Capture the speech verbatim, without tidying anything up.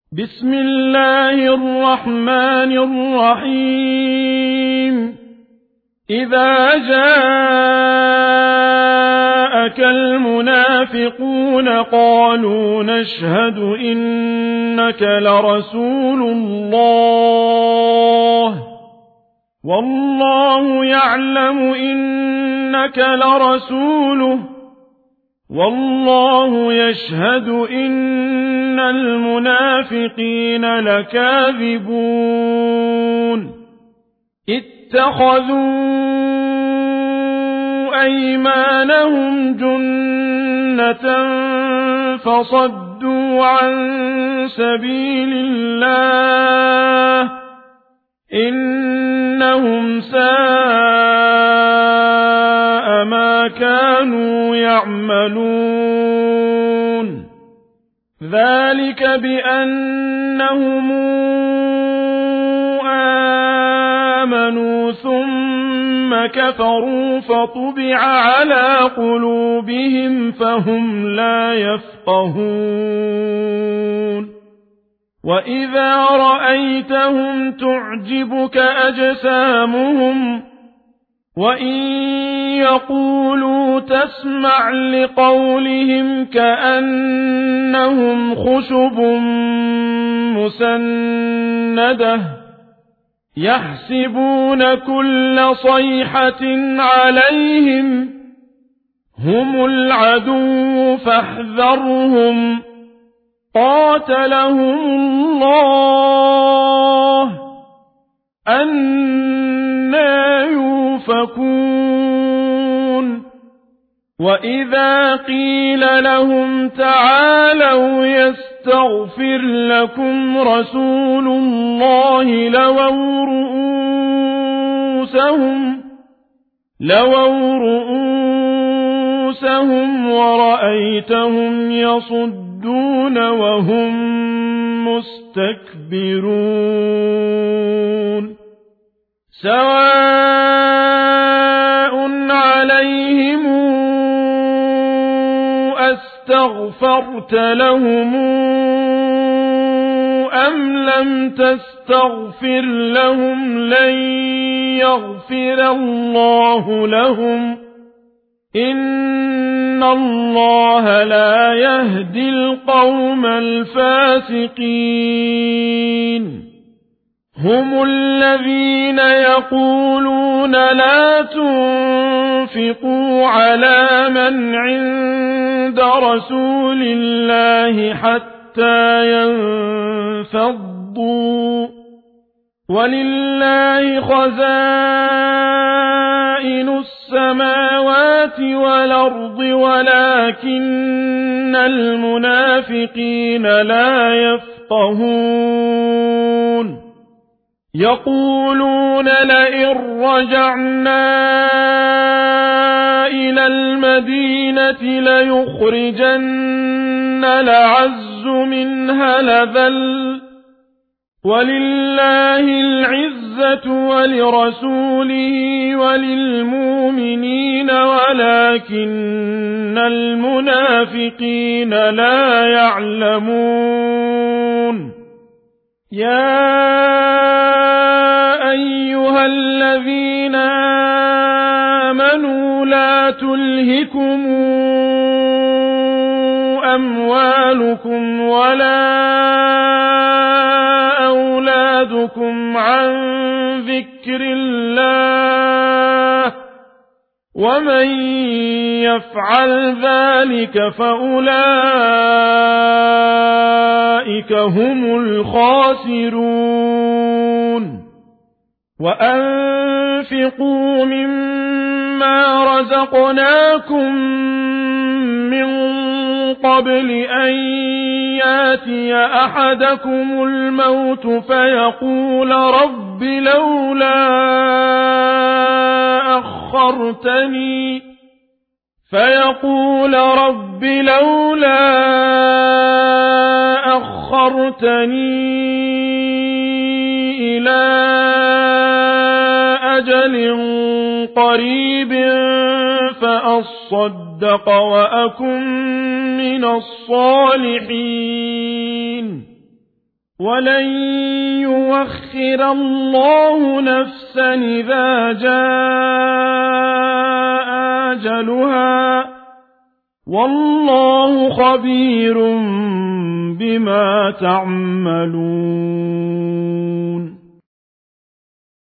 بسم الله الرحمن الرحيم إذا جاءك المنافقون قالوا نشهد إنك لرسول الله والله يعلم إنك لرسوله والله يشهد إن المنافقين لكاذبون اتخذوا أيمانهم جنة فصدوا عن سبيل الله إنهم ساء ما كانوا يعملون ذلك بأنهم آمنوا ثم كفروا فطبع على قلوبهم فهم لا يفقهون وإذا رأيتهم تعجبك أجسامهم وإن يقولوا تسمع لقولهم كأنهم خشب مسندة يحسبون كل صيحة عليهم هم العدو فاحذرهم قاتلهم الله أنى يؤفكون وإذا قيل لهم تعالوا يستغفر لكم رسول الله لووا رؤوسهم لووا رؤوسهم ورأيتهم يصدون وهم مستكبرون سواء عليهم أستغفرت لهم أم لم تستغفر لهم لن يغفر الله لهم إن الله لا يهدي القوم الفاسقين هم الذين يقولون لا تنفقوا على من عند رسول الله حتى ينفضوا ولله خزائن السماوات والأرض ولكن المنافقين لا يفقهون يقولون لئن رجعنا إلى المدينة ليخرجن الأعز منها الأذل ولله العزة ولرسوله وللمؤمنين ولكن المنافقين لا يعلمون يا أيها الذين آمنوا لا تلهكم أموالكم ولا أولادكم عن ذكر الله ومن يفعل ذلك فأولئك هم الخاسرون وأنفقوا مما رزقناكم من قبل أن ياتي أحدكم الموت فيقول رب لولا أخرتني فيقول رب لولا أخرتني إلى أجل قريب فأصدق وأكن من الصالحين ولن يؤخر الله نفسا إذا جاء أجلها والله خبير بما تعملون